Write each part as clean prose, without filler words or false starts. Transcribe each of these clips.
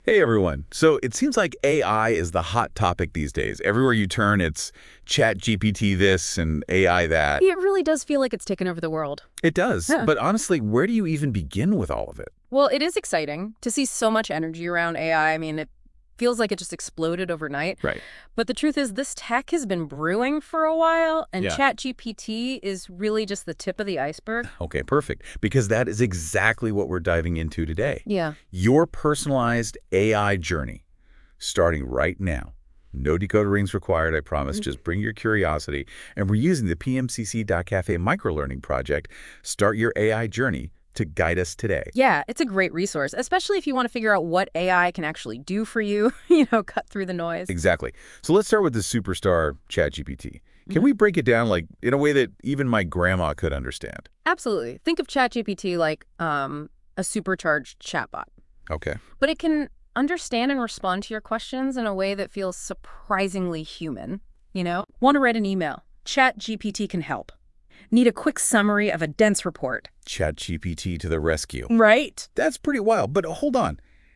Hey everyone. So it seems like AI is the hot topic these days. Everywhere you turn, it's Chat GPT this and AI that. It really does feel like it's taken over the world. It does. Huh. But honestly, where do you even begin with all of it? Well, it is exciting to see so much energy around AI. I mean, it feels like it just exploded overnight. Right. But the truth is, this tech has been brewing for a while, and Yeah. ChatGPT is really just the tip of the iceberg. Okay, perfect. Because that is exactly what we're diving into today. Yeah. Your personalized AI journey, starting right now. No decoder rings required, I promise. Just bring your curiosity. And we're using the PMCC.Cafe microlearning project, Start Your AI Journey, to guide us today. Yeah, it's a great resource, especially if you want to figure out what AI can actually do for you, cut through the noise. Exactly. So let's start with the superstar ChatGPT. Can we break it down like in a way that even my grandma could understand? Absolutely. Think of ChatGPT like a supercharged chatbot. Okay. But it can understand and respond to your questions in a way that feels surprisingly human. Want to write an email? ChatGPT can help. Need a quick summary of a dense report? ChatGPT to the rescue. Right. That's pretty wild. But hold on.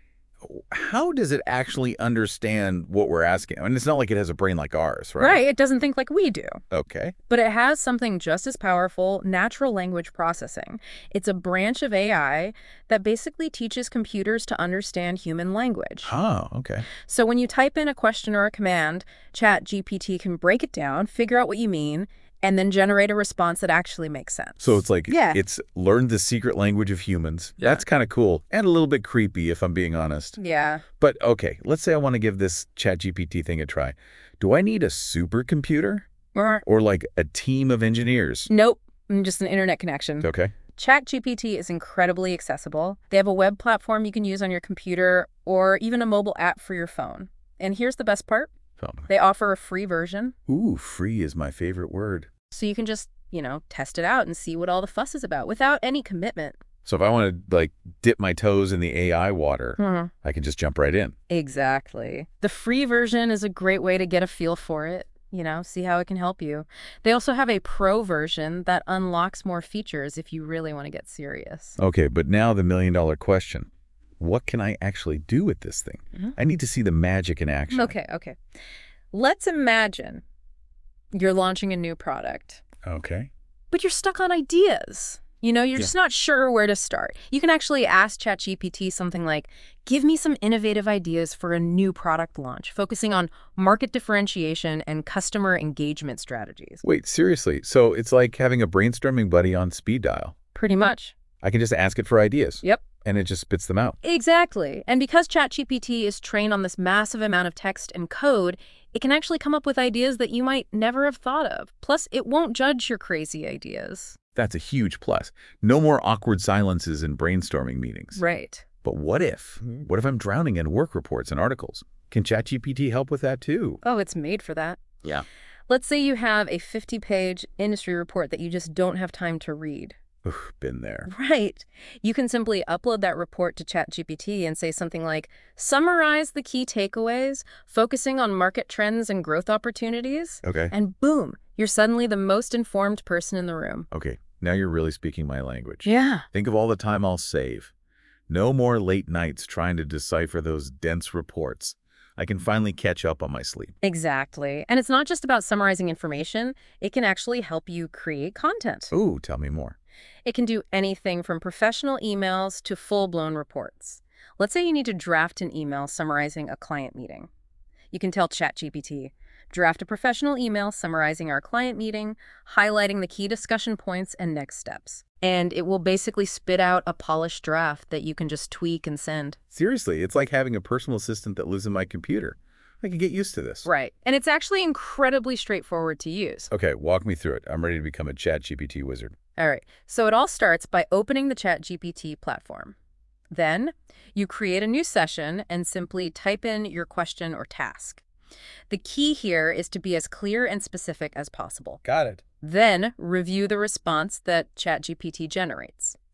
How does it actually understand what we're asking? I mean, it's not like it has a brain like ours, right? Right. It doesn't think like we do. Okay. But it has something just as powerful, natural language processing. It's a branch of AI that basically teaches computers to understand human language. Oh, okay. So when you type in a question or a command, ChatGPT can break it down, figure out what you mean, and then generate a response that actually makes sense. So it's like Yeah. it's learned the secret language of humans. Yeah. That's kind of cool and a little bit creepy if I'm being honest. Yeah. But okay, let's say I want to give this ChatGPT thing a try. Do I need a supercomputer or like a team of engineers? Nope. Just an internet connection. Okay. ChatGPT is incredibly accessible. They have a web platform you can use on your computer or even a mobile app for your phone. And here's the best part. They offer a free version. Ooh, free is my favorite word. So you can just, test it out and see what all the fuss is about without any commitment. So if I want to like dip my toes in the AI water, I can just jump right in. Exactly. The free version is a great way to get a feel for it, see how it can help you. They also have a pro version that unlocks more features if you really want to get serious. Okay, but now the million-dollar question. What can I actually do with this thing? I need to see the magic in action. Okay. Let's imagine you're launching a new product, Okay. but you're stuck on ideas. You're just not sure where to start. You can actually ask ChatGPT something like, give me some innovative ideas for a new product launch, focusing on market differentiation and customer engagement strategies. Wait, seriously? So it's like having a brainstorming buddy on speed dial. Pretty much. I can just ask it for ideas. Yep. And it just spits them out. Exactly. And because ChatGPT is trained on this massive amount of text and code, it can actually come up with ideas that you might never have thought of. Plus, it won't judge your crazy ideas. That's a huge plus. No more awkward silences in brainstorming meetings. Right. But what if? What if I'm drowning in work reports and articles? Can ChatGPT help with that too? Oh, it's made for that. Yeah. Let's say you have a 50-page industry report that you just don't have time to read. Been there. Right. You can simply upload that report to ChatGPT and say something like, summarize the key takeaways, focusing on market trends and growth opportunities. Okay. And boom, you're suddenly the most informed person in the room. Okay. Now you're really speaking my language. Yeah. Think of all the time I'll save. No more late nights trying to decipher those dense reports. I can finally catch up on my sleep. Exactly. And it's not just about summarizing information. It can actually help you create content. Ooh, tell me more. It can do anything from professional emails to full-blown reports. Let's say you need to draft an email summarizing a client meeting. You can tell ChatGPT, draft a professional email summarizing our client meeting, highlighting the key discussion points and next steps. And it will basically spit out a polished draft that you can just tweak and send. Seriously, it's like having a personal assistant that lives in my computer. I can get used to this. Right. And it's actually incredibly straightforward to use. Okay, walk me through it. I'm ready to become a ChatGPT wizard. All right. So it all starts by opening the ChatGPT platform. Then you create a new session and simply type in your question or task. The key here is to be as clear and specific as possible. Got it. Then review the response that ChatGPT generates.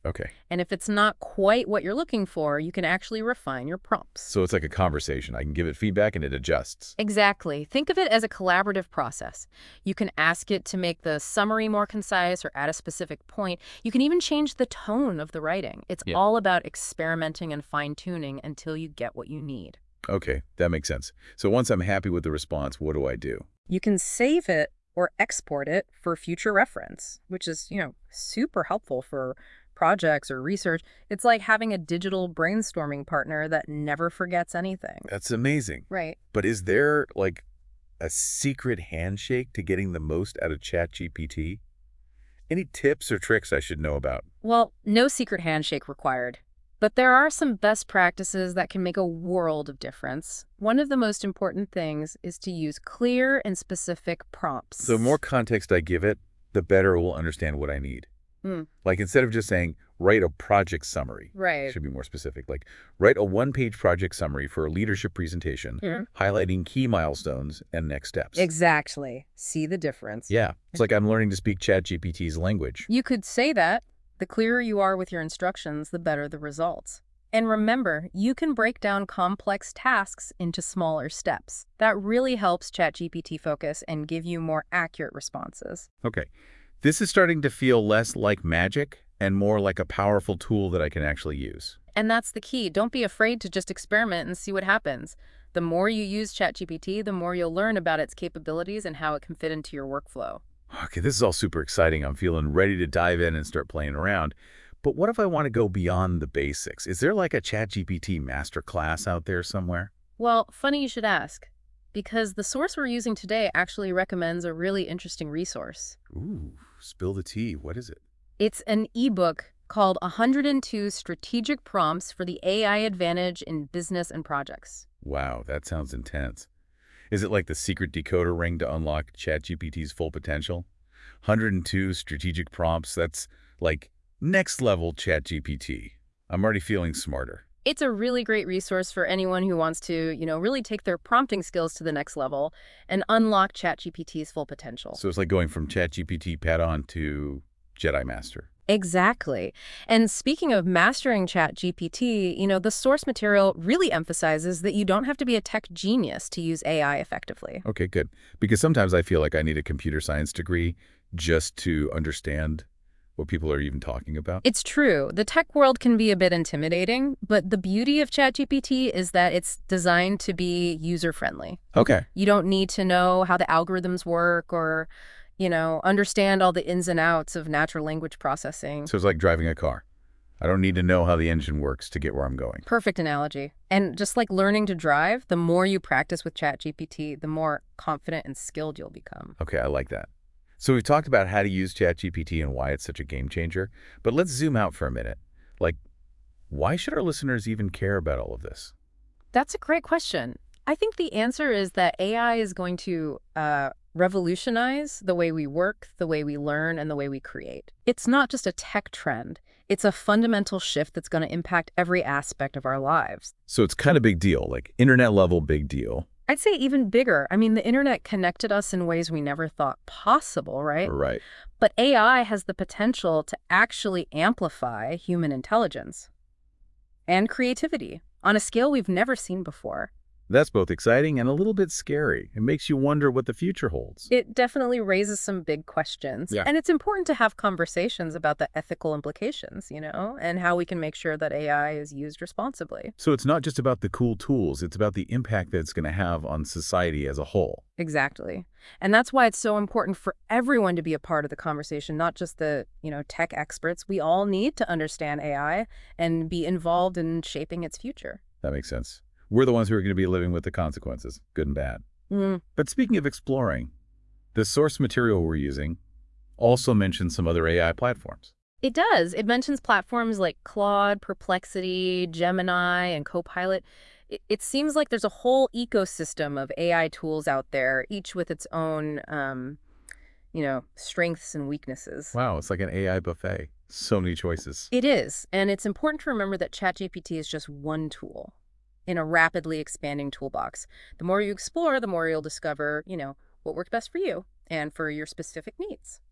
Okay. And if it's not quite what you're looking for, you can actually refine your prompts. So it's like a conversation. I can give it feedback and it adjusts. Exactly. Think of it as a collaborative process. You can ask it to make the summary more concise or add a specific point. You can even change the tone of the writing. It's Yeah. all about experimenting and fine-tuning until you get what you need. Okay, that makes sense. So once I'm happy with the response, what do I do? You can save it or export it for future reference, which is, super helpful for projects or research. It's like having a digital brainstorming partner that never forgets anything. That's amazing. Right. But is there like a secret handshake to getting the most out of ChatGPT? Any tips or tricks I should know about? Well, no secret handshake required. But there are some best practices that can make a world of difference. One of the most important things is to use clear and specific prompts. The more context I give it, the better it will understand what I need. Hmm. Like instead of just saying, write a project summary, Right. should be more specific. Like write a one-page project summary for a leadership presentation, highlighting key milestones and next steps. Exactly. See the difference. Yeah, it's like I'm learning to speak ChatGPT's language. You could say that. The clearer you are with your instructions, the better the results. And remember, you can break down complex tasks into smaller steps. That really helps ChatGPT focus and give you more accurate responses. Okay, this is starting to feel less like magic and more like a powerful tool that I can actually use. And that's the key. Don't be afraid to just experiment and see what happens. The more you use ChatGPT, the more you'll learn about its capabilities and how it can fit into your workflow. Okay, this is all super exciting. I'm feeling ready to dive in and start playing around. But what if I want to go beyond the basics? Is there like a ChatGPT masterclass out there somewhere? Well, funny you should ask, because the source we're using today actually recommends a really interesting resource. Ooh, spill the tea. What is it? It's an ebook called 102 Strategic Prompts for the AI Advantage in Business and Projects. Wow, that sounds intense. Is it like the secret decoder ring to unlock ChatGPT's full potential? 102 strategic prompts, that's like next level ChatGPT. I'm already feeling smarter. It's a really great resource for anyone who wants to, really take their prompting skills to the next level and unlock ChatGPT's full potential. So it's like going from ChatGPT Padawan to Jedi Master. Exactly. And speaking of mastering ChatGPT, the source material really emphasizes that you don't have to be a tech genius to use AI effectively. Okay, good. Because sometimes I feel like I need a computer science degree just to understand what people are even talking about. It's true. The tech world can be a bit intimidating, but the beauty of ChatGPT is that it's designed to be user-friendly. Okay. You don't need to know how the algorithms work or, understand all the ins and outs of natural language processing. So it's like driving a car. I don't need to know how the engine works to get where I'm going. Perfect analogy. And just like learning to drive, the more you practice with ChatGPT, the more confident and skilled you'll become. Okay, I like that. So we've talked about how to use ChatGPT and why it's such a game changer, but let's zoom out for a minute. Like, why should our listeners even care about all of this? That's a great question. I think the answer is that AI is going to revolutionize the way we work, the way we learn, and the way we create. It's not just a tech trend. It's a fundamental shift that's going to impact every aspect of our lives. So it's kind of big deal, like internet level big deal. I'd say even bigger. I mean, the internet connected us in ways we never thought possible, right? Right. But AI has the potential to actually amplify human intelligence and creativity on a scale we've never seen before. That's both exciting and a little bit scary. It makes you wonder what the future holds. It definitely raises some big questions. Yeah. And it's important to have conversations about the ethical implications, and how we can make sure that AI is used responsibly. So it's not just about the cool tools, it's about the impact that it's going to have on society as a whole. Exactly. And that's why it's so important for everyone to be a part of the conversation, not just the, tech experts. We all need to understand AI and be involved in shaping its future. That makes sense. We're the ones who are going to be living with the consequences, good and bad. Mm. But speaking of exploring, the source material we're using also mentions some other AI platforms. It does. It mentions platforms like Claude, Perplexity, Gemini, and Copilot. It seems like there's a whole ecosystem of AI tools out there, each with its own, strengths and weaknesses. Wow, it's like an AI buffet. So many choices. It is. And it's important to remember that ChatGPT is just one tool in a rapidly expanding toolbox. The more you explore, the more you'll discover, what works best for you and for your specific needs.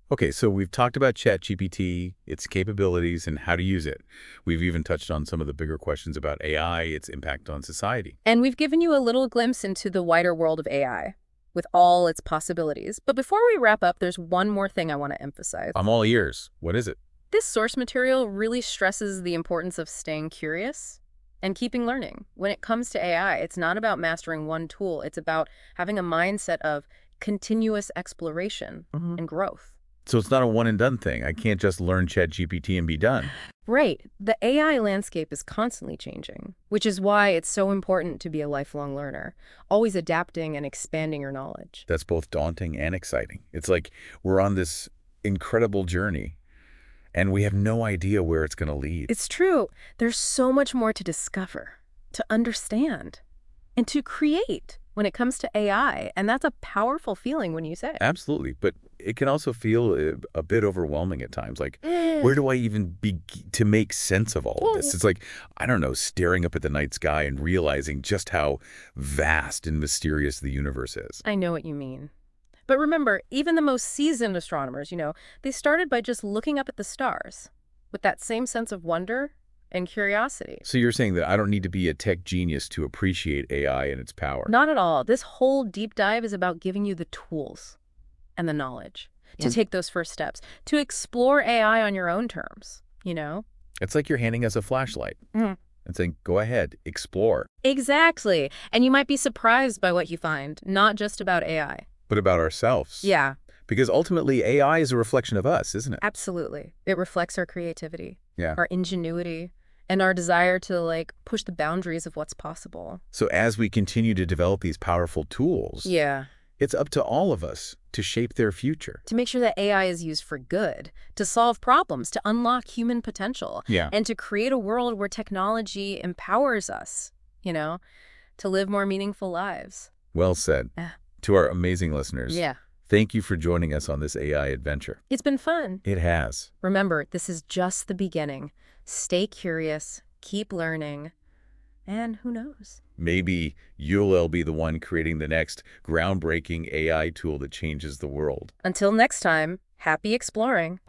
Okay, so we've talked about ChatGPT, its capabilities, and how to use it. We've even touched on some of the bigger questions about AI, its impact on society. And we've given you a little glimpse into the wider world of AI with all its possibilities. But before we wrap up, there's one more thing I want to emphasize. I'm all ears. What is it? This source material really stresses the importance of staying curious and keeping learning. When it comes to AI, it's not about mastering one tool. It's about having a mindset of continuous exploration and growth. So it's not a one-and-done thing. I can't just learn ChatGPT and be done. Right. The AI landscape is constantly changing, which is why it's so important to be a lifelong learner, always adapting and expanding your knowledge. That's both daunting and exciting. It's like we're on this incredible journey, and we have no idea where it's going to lead. It's true. There's so much more to discover, to understand, and to create when it comes to AI. And that's a powerful feeling when you say it. Absolutely, but it can also feel a bit overwhelming at times. Like, where do I even begin to make sense of all of this? It's like, I don't know, staring up at the night sky and realizing just how vast and mysterious the universe is. I know what you mean. But remember, even the most seasoned astronomers, they started by just looking up at the stars with that same sense of wonder and curiosity. So you're saying that I don't need to be a tech genius to appreciate AI and its power? Not at all. This whole deep dive is about giving you the tools and the knowledge to take those first steps, to explore AI on your own terms, It's like you're handing us a flashlight and saying, go ahead, explore. Exactly. And you might be surprised by what you find, not just about AI. But about ourselves. Yeah, Because ultimately, AI is a reflection of us, isn't it? absolutely. It reflects our creativity, Yeah. our ingenuity, and our desire to, push the boundaries of what's possible. So as we continue to develop these powerful tools, Yeah. it's up to all of us to shape their future. To make sure that AI is used for good, to solve problems, to unlock human potential, Yeah. and to create a world where technology empowers us, to live more meaningful lives. Well said. Yeah. To our amazing listeners, Yeah. thank you for joining us on this AI adventure. It's been fun. It has. Remember, this is just the beginning. Stay curious, keep learning, and who knows? Maybe you'll be the one creating the next groundbreaking AI tool that changes the world. Until next time, happy exploring.